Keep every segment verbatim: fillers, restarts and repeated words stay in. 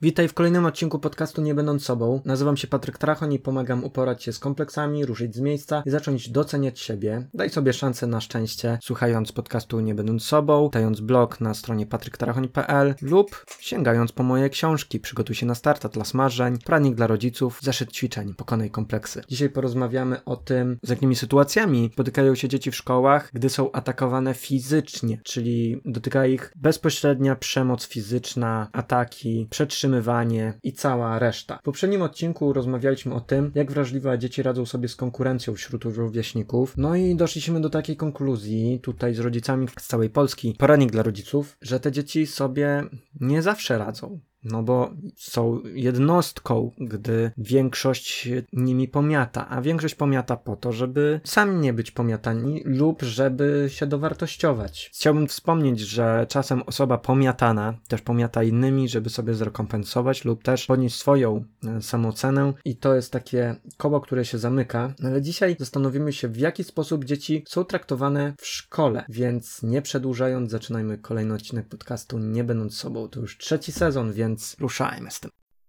Witaj w kolejnym odcinku podcastu Nie Będąc Sobą. Nazywam się Patryk Trachoń i pomagam uporać się z kompleksami, ruszyć z miejsca i zacząć doceniać siebie. Daj sobie szansę na szczęście, słuchając podcastu Nie Będąc Sobą, czytając blog na stronie patryk trachoń kropka p l lub sięgając po moje książki. Przygotuj się na start, Atlas Marzeń, Poradnik dla rodziców, Zeszyt ćwiczeń, Pokonaj kompleksy. Dzisiaj porozmawiamy o tym, z jakimi sytuacjami spotykają się dzieci w szkołach, gdy są atakowane fizycznie, czyli dotyka ich bezpośrednia przemoc fizyczna, ataki, przetrzymywanie i cała reszta. W poprzednim odcinku rozmawialiśmy o tym, jak wrażliwe dzieci radzą sobie z konkurencją wśród rówieśników. No i doszliśmy do takiej konkluzji, tutaj z rodzicami z całej Polski, poradnik dla rodziców, że te dzieci sobie nie zawsze radzą. No bo są jednostką, gdy większość nimi pomiata, a większość pomiata po to, żeby sami nie być pomiatani lub żeby się dowartościować. Chciałbym wspomnieć, że czasem osoba pomiatana też pomiata innymi, żeby sobie zrekompensować lub też podnieść swoją samoocenę i to jest takie koło, które się zamyka. Ale dzisiaj zastanowimy się, w jaki sposób dzieci są traktowane w szkole, więc nie przedłużając, zaczynajmy kolejny odcinek podcastu Nie Będąc Sobą. To już trzeci sezon, więc Więc ruszajmy z tym.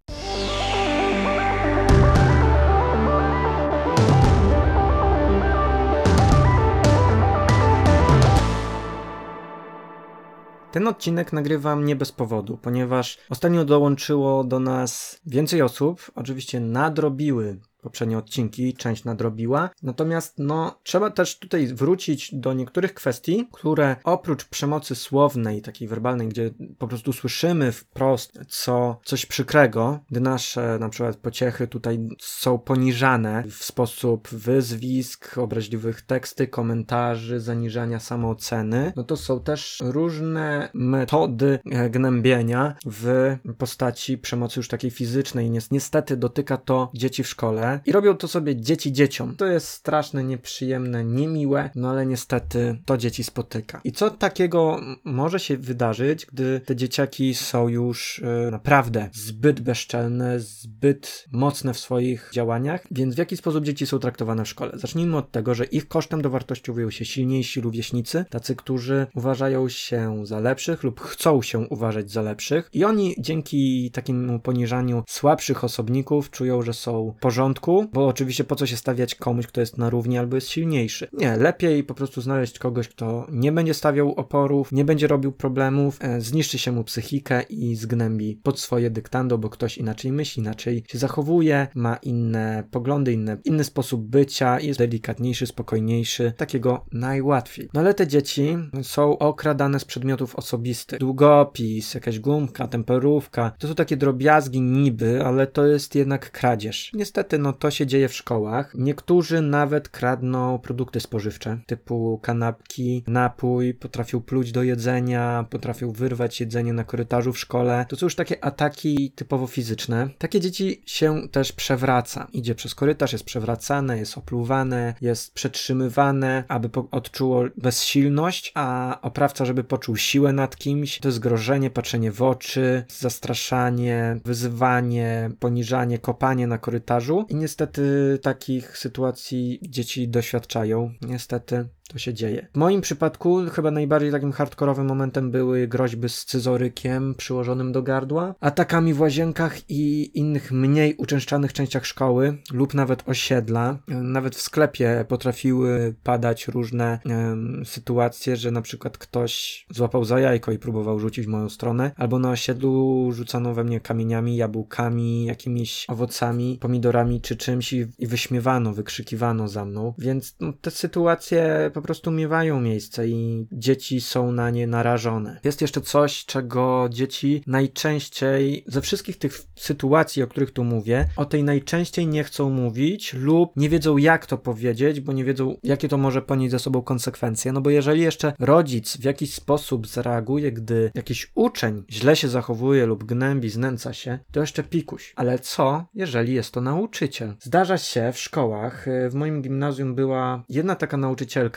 Ten odcinek nagrywam nie bez powodu, ponieważ ostatnio dołączyło do nas więcej osób, oczywiście nadrobiły poprzednie odcinki, część nadrobiła. Natomiast no, trzeba też tutaj wrócić do niektórych kwestii, które oprócz przemocy słownej, takiej werbalnej, gdzie po prostu słyszymy wprost co, coś przykrego, gdy nasze na przykład pociechy tutaj są poniżane w sposób wyzwisk, obraźliwych teksty, komentarzy, zaniżania samooceny, no to są też różne metody gnębienia w postaci przemocy już takiej fizycznej. Niestety dotyka to dzieci w szkole. I robią to sobie dzieci dzieciom. To jest straszne, nieprzyjemne, niemiłe, no ale niestety to dzieci spotyka. I co takiego może się wydarzyć, gdy te dzieciaki są już yy, naprawdę zbyt bezczelne, zbyt mocne w swoich działaniach, więc w jaki sposób dzieci są traktowane w szkole? Zacznijmy od tego, że ich kosztem dowartościowują się silniejsi rówieśnicy, tacy, którzy uważają się za lepszych lub chcą się uważać za lepszych i oni dzięki takiemu poniżaniu słabszych osobników czują, że są w porządku, bo oczywiście po co się stawiać komuś, kto jest na równi albo jest silniejszy. Nie, lepiej po prostu znaleźć kogoś, kto nie będzie stawiał oporów, nie będzie robił problemów, e, zniszczy się mu psychikę i zgnębi pod swoje dyktando, bo ktoś inaczej myśli, inaczej się zachowuje, ma inne poglądy, inne, inny sposób bycia, jest delikatniejszy, spokojniejszy, takiego najłatwiej. No ale te dzieci są okradane z przedmiotów osobistych. Długopis, jakaś gumka, temperówka, to są takie drobiazgi niby, ale to jest jednak kradzież. Niestety, no to się dzieje w szkołach. Niektórzy nawet kradną produkty spożywcze, typu kanapki, napój, potrafią pluć do jedzenia, potrafią wyrwać jedzenie na korytarzu w szkole. To są już takie ataki typowo fizyczne. Takie dzieci się też przewraca. Idzie przez korytarz, jest przewracane, jest opluwane, jest przetrzymywane, aby po- odczuło bezsilność, a oprawca, żeby poczuł siłę nad kimś. To jest grożenie, patrzenie w oczy, zastraszanie, wyzywanie, poniżanie, kopanie na korytarzu. I niestety takich sytuacji dzieci doświadczają. Niestety to się dzieje. W moim przypadku chyba najbardziej takim hardkorowym momentem były groźby z scyzorykiem przyłożonym do gardła, atakami w łazienkach i innych mniej uczęszczanych częściach szkoły lub nawet osiedla. Nawet w sklepie potrafiły padać różne um, sytuacje, że na przykład ktoś złapał za jajko i próbował rzucić w moją stronę, albo na osiedlu rzucano we mnie kamieniami, jabłkami, jakimiś owocami, pomidorami czy czymś i, i wyśmiewano, wykrzykiwano za mną. Więc no, te sytuacje po prostu miewają miejsce i dzieci są na nie narażone. Jest jeszcze coś, czego dzieci najczęściej, ze wszystkich tych sytuacji, o których tu mówię, o tej najczęściej nie chcą mówić lub nie wiedzą, jak to powiedzieć, bo nie wiedzą, jakie to może ponieść ze sobą konsekwencje. No bo jeżeli jeszcze rodzic w jakiś sposób zareaguje, gdy jakiś uczeń źle się zachowuje lub gnębi, znęca się, to jeszcze pikuś. Ale co, jeżeli jest to nauczyciel? Zdarza się w szkołach, w moim gimnazjum była jedna taka nauczycielka,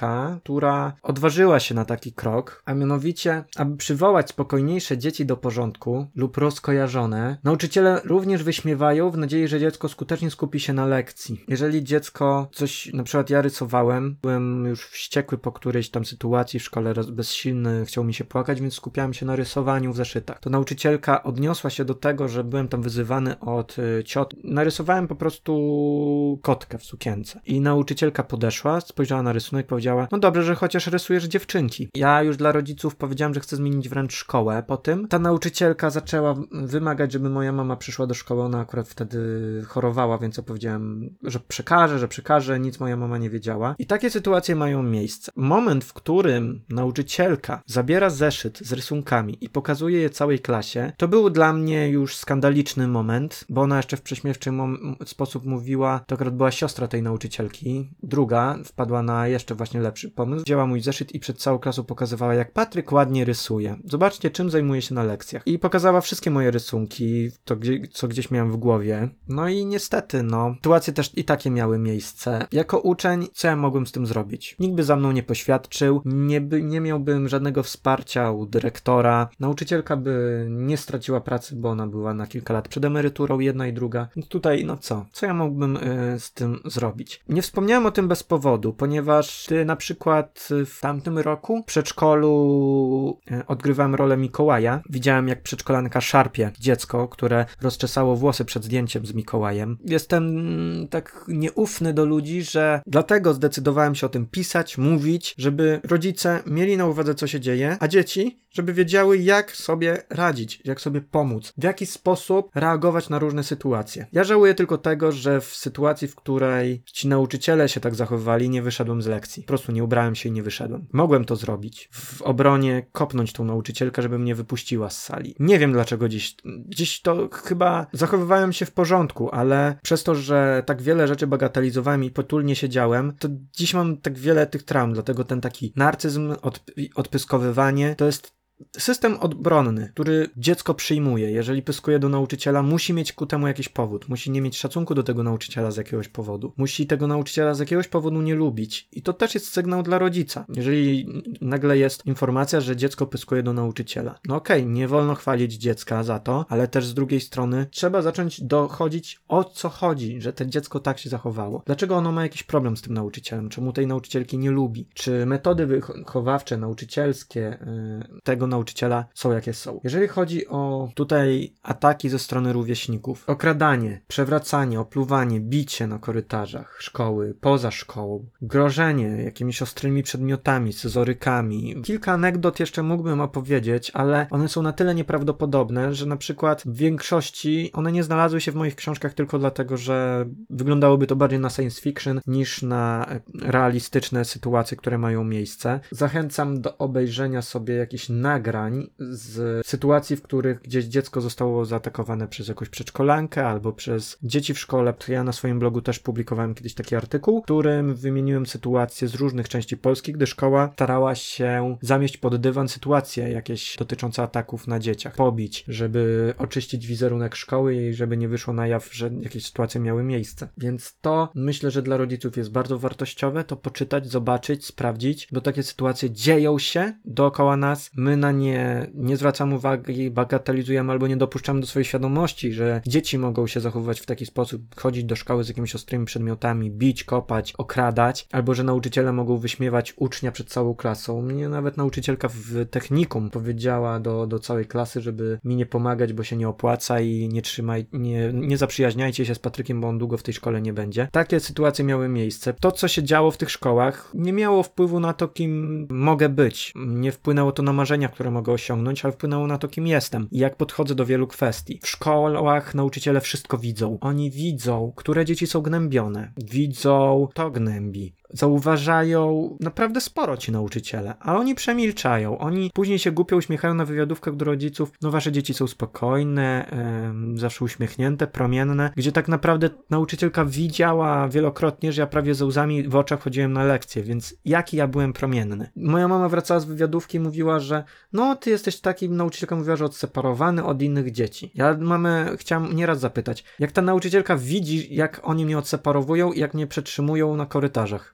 nauczycielka, która odważyła się na taki krok, a mianowicie, aby przywołać spokojniejsze dzieci do porządku lub rozkojarzone, nauczyciele również wyśmiewają w nadziei, że dziecko skutecznie skupi się na lekcji. Jeżeli dziecko coś, na przykład ja rysowałem, byłem już wściekły po którejś tam sytuacji w szkole, bezsilny, chciał mi się płakać, więc skupiałem się na rysowaniu w zeszytach. To nauczycielka odniosła się do tego, że byłem tam wyzywany od y, ciot. Narysowałem po prostu kotkę w sukience. I nauczycielka podeszła, spojrzała na rysunek, powiedziała: no dobrze, że chociaż rysujesz dziewczynki. Ja już dla rodziców powiedziałem, że chcę zmienić wręcz szkołę. Po tym ta nauczycielka zaczęła wymagać, żeby moja mama przyszła do szkoły. Ona akurat wtedy chorowała, więc ja powiedziałem, że przekażę, że przekażę. Nic moja mama nie wiedziała. I takie sytuacje mają miejsce. Moment, w którym nauczycielka zabiera zeszyt z rysunkami i pokazuje je całej klasie, to był dla mnie już skandaliczny moment, bo ona jeszcze w prześmiewczy mom- sposób mówiła, to akurat była siostra tej nauczycielki, druga wpadła na jeszcze właśnie lepszy pomysł, wzięła mój zeszyt i przed całą klasą pokazywała, jak Patryk ładnie rysuje. Zobaczcie, czym zajmuje się na lekcjach. I pokazała wszystkie moje rysunki, to gdzie, co gdzieś miałem w głowie. No i niestety, no, sytuacje też i takie miały miejsce. Jako uczeń, co ja mogłem z tym zrobić? Nikt by za mną nie poświadczył, nie, by, nie miałbym żadnego wsparcia u dyrektora, nauczycielka by nie straciła pracy, bo ona była na kilka lat przed emeryturą, jedna i druga. Więc tutaj, no co? Co ja mógłbym y, z tym zrobić? Nie wspomniałem o tym bez powodu, ponieważ ty na przykład w tamtym roku w przedszkolu y, odgrywałem rolę Mikołaja. Widziałem, jak przedszkolanka szarpie dziecko, które rozczesało włosy przed zdjęciem z Mikołajem. Jestem mm, tak nieufny do ludzi, że dlatego zdecydowałem się o tym pisać, mówić, żeby rodzice mieli na uwadze, co się dzieje, a dzieci, żeby wiedziały, jak sobie radzić, jak sobie pomóc, w jaki sposób reagować na różne sytuacje. Ja żałuję tylko tego, że w sytuacji, w której ci nauczyciele się tak zachowywali, nie wyszedłem z lekcji. Po prostu nie ubrałem się i nie wyszedłem. Mogłem to zrobić. W obronie kopnąć tą nauczycielkę, żeby mnie wypuściła z sali. Nie wiem dlaczego dziś. Dziś to chyba zachowywałem się w porządku, ale przez to, że tak wiele rzeczy bagatelizowałem i potulnie siedziałem, to dziś mam tak wiele tych traum, dlatego ten taki narcyzm, odp- odpyskowywanie, to jest system obronny, który dziecko przyjmuje. Jeżeli pyskuje do nauczyciela, musi mieć ku temu jakiś powód. Musi nie mieć szacunku do tego nauczyciela z jakiegoś powodu. Musi tego nauczyciela z jakiegoś powodu nie lubić. I to też jest sygnał dla rodzica. Jeżeli nagle jest informacja, że dziecko pyskuje do nauczyciela. No okej, okay, nie wolno chwalić dziecka za to, ale też z drugiej strony trzeba zacząć dochodzić, o co chodzi, że to dziecko tak się zachowało. Dlaczego ono ma jakiś problem z tym nauczycielem? Czemu tej nauczycielki nie lubi? Czy metody wychowawcze, nauczycielskie yy, tego nauczyciela są jakie są. Jeżeli chodzi o tutaj ataki ze strony rówieśników, okradanie, przewracanie, opluwanie, bicie na korytarzach szkoły, poza szkołą, grożenie jakimiś ostrymi przedmiotami, scyzorykami. Kilka anegdot jeszcze mógłbym opowiedzieć, ale one są na tyle nieprawdopodobne, że na przykład w większości one nie znalazły się w moich książkach tylko dlatego, że wyglądałoby to bardziej na science fiction niż na realistyczne sytuacje, które mają miejsce. Zachęcam do obejrzenia sobie jakichś nagrań z sytuacji, w których gdzieś dziecko zostało zaatakowane przez jakąś przedszkolankę albo przez dzieci w szkole. To ja na swoim blogu też publikowałem kiedyś taki artykuł, w którym wymieniłem sytuacje z różnych części Polski, gdy szkoła starała się zamieść pod dywan sytuacje jakieś dotyczące ataków na dzieciach, pobić, żeby oczyścić wizerunek szkoły i żeby nie wyszło na jaw, że jakieś sytuacje miały miejsce. Więc to myślę, że dla rodziców jest bardzo wartościowe, to poczytać, zobaczyć, sprawdzić, bo takie sytuacje dzieją się dookoła nas, my na nie, nie zwracamy uwagi, bagatelizujemy albo nie dopuszczamy do swojej świadomości, że dzieci mogą się zachowywać w taki sposób, chodzić do szkoły z jakimiś ostrymi przedmiotami, bić, kopać, okradać, albo że nauczyciele mogą wyśmiewać ucznia przed całą klasą. Mnie nawet nauczycielka w technikum powiedziała do, do całej klasy, żeby mi nie pomagać, bo się nie opłaca i nie trzymaj, nie, nie zaprzyjaźniajcie się z Patrykiem, bo on długo w tej szkole nie będzie. Takie sytuacje miały miejsce. To, co się działo w tych szkołach, nie miało wpływu na to, kim mogę być. Nie wpłynęło to na marzenia, które mogę osiągnąć, ale wpłynęło na to, kim jestem i jak podchodzę do wielu kwestii. W szkołach nauczyciele wszystko widzą. Oni widzą, które dzieci są gnębione. Widzą, to gnębi. Zauważają naprawdę sporo ci nauczyciele, a oni przemilczają. Oni później się głupio uśmiechają na wywiadówkach do rodziców. No wasze dzieci są spokojne, yy, zawsze uśmiechnięte, promienne, gdzie tak naprawdę nauczycielka widziała wielokrotnie, że ja prawie ze łzami w oczach chodziłem na lekcje, więc jaki ja byłem promienny. Moja mama wracała z wywiadówki i mówiła, że no ty jesteś taki, nauczycielka mówiła, że odseparowany od innych dzieci. Ja mamę chciałam nieraz zapytać, jak ta nauczycielka widzi, jak oni mnie odseparowują i jak mnie przetrzymują na korytarzach.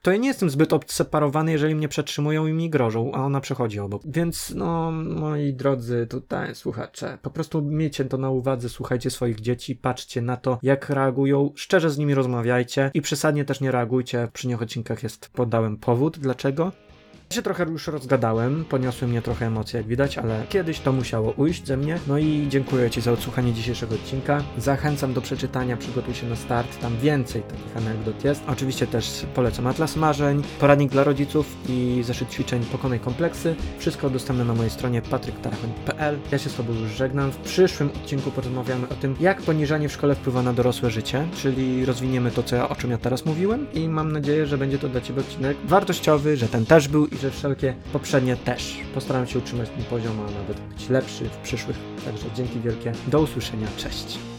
to ja nie jestem zbyt odseparowany, jeżeli mnie przetrzymują i mi grożą, a ona przechodzi obok. Więc no, moi drodzy tutaj słuchacze, po prostu miejcie to na uwadze, słuchajcie swoich dzieci, patrzcie na to, jak reagują, szczerze z nimi rozmawiajcie i przesadnie też nie reagujcie. Przy nich odcinkach jest, podałem powód, dlaczego. Ja się trochę już rozgadałem, poniosły mnie trochę emocje, jak widać, ale kiedyś to musiało ujść ze mnie. No i dziękuję Ci za odsłuchanie dzisiejszego odcinka. Zachęcam do przeczytania, przygotuj się na start, tam więcej takich anegdot jest. Oczywiście też polecam Atlas Marzeń, poradnik dla rodziców i zeszyt ćwiczeń Pokonaj kompleksy. Wszystko dostępne na mojej stronie patryk tarachoń kropka p l. Ja się z Tobą już żegnam. W przyszłym odcinku porozmawiamy o tym, jak poniżanie w szkole wpływa na dorosłe życie, czyli rozwiniemy to, co ja, o czym ja teraz mówiłem i mam nadzieję, że będzie to dla Ciebie odcinek wartościowy, że ten też był i że wszelkie poprzednie też. Postaram się utrzymać ten poziom, a nawet być lepszy w przyszłych. Także dzięki wielkie. Do usłyszenia. Cześć.